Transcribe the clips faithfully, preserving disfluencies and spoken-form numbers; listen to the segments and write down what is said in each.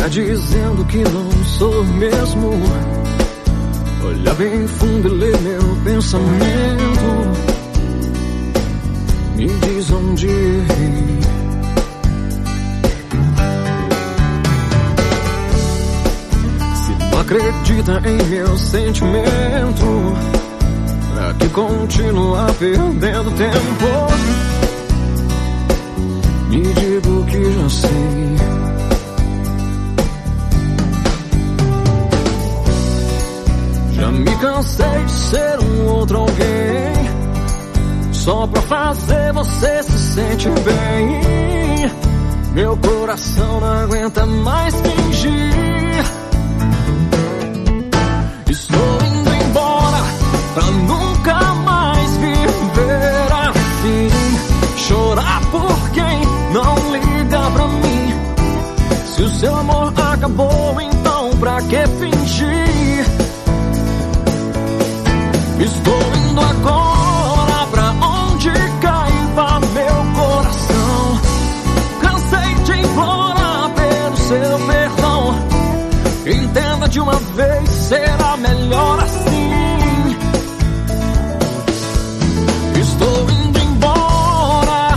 dizendo que não sou mesmo. Olha bem fundo e lê meu pensamento. Me diz onde errei. Se não acredita em meu sentimento, pra que continuar perdendo tempo? Me digo que já sei. Já me cansei de ser um outro alguém, só pra fazer você se sentir bem. Meu coração não aguenta mais fingir. Estou indo embora pra nunca mais viver assim. Chorar por quem não liga pra mim. Se o seu amor acabou, então pra que fingir? Estou indo agora pra onde caiba meu coração. Cansei de implorar pelo seu perdão. Entenda de uma vez, será melhor assim. Estou indo embora.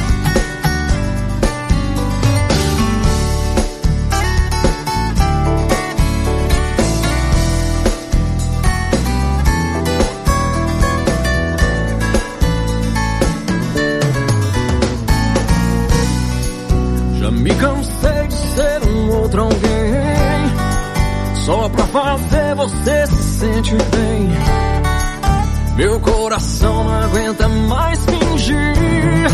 Já me cansei de ser um outro alguém, só pra fazer você se sentir bem. Meu coração não aguenta mais fingir.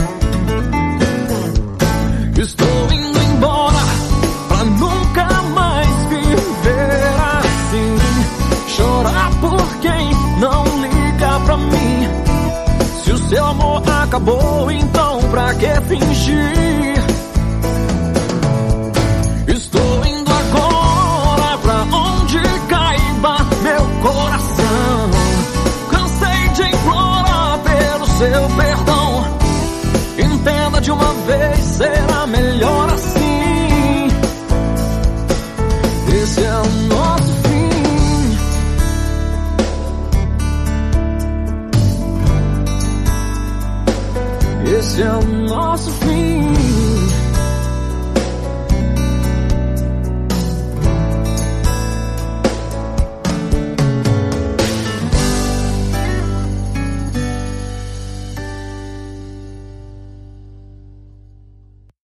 Estou indo embora pra nunca mais viver assim. Chorar por quem não liga pra mim. Se o seu amor acabou, então pra que fingir? Estou indo agora pra onde caiba meu coração. Cansei de implorar pelo seu perdão. Entenda de uma vez, será melhor assim. Esse é o nosso fim. Esse é o nosso fim.